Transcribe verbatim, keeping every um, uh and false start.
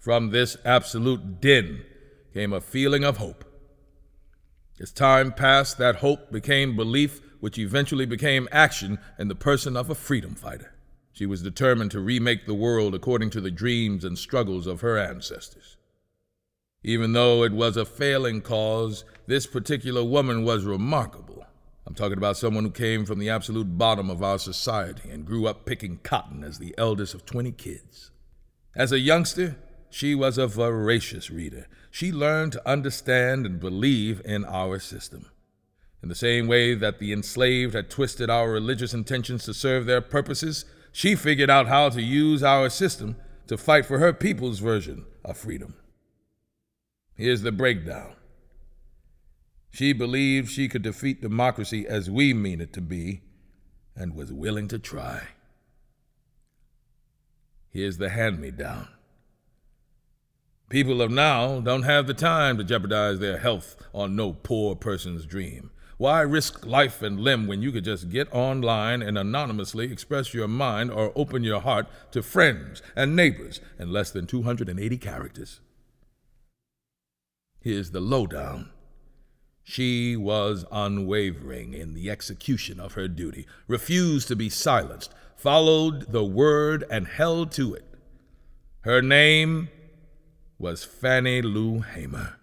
From this absolute din came a feeling of hope. As time passed, that hope became belief, which eventually became action in the person of a freedom fighter. She was determined to remake the world according to the dreams and struggles of her ancestors. Even though it was a failing cause, this particular woman was remarkable. I'm talking about someone who came from the absolute bottom of our society and grew up picking cotton as the eldest of twenty kids. As a youngster, she was a voracious reader. She learned to understand and believe in our system. In the same way that the enslaved had twisted our religious intentions to serve their purposes, she figured out how to use our system to fight for her people's version of freedom. Here's the breakdown. She believed she could defeat democracy as we mean it to be, and was willing to try. Here's the hand-me-down. People of now don't have the time to jeopardize their health on no poor person's dream. Why risk life and limb when you could just get online and anonymously express your mind or open your heart to friends and neighbors in less than two hundred eighty characters? Here's the lowdown. She was unwavering in the execution of her duty, refused to be silenced, followed the word and held to it. Her name was Fannie Lou Hamer.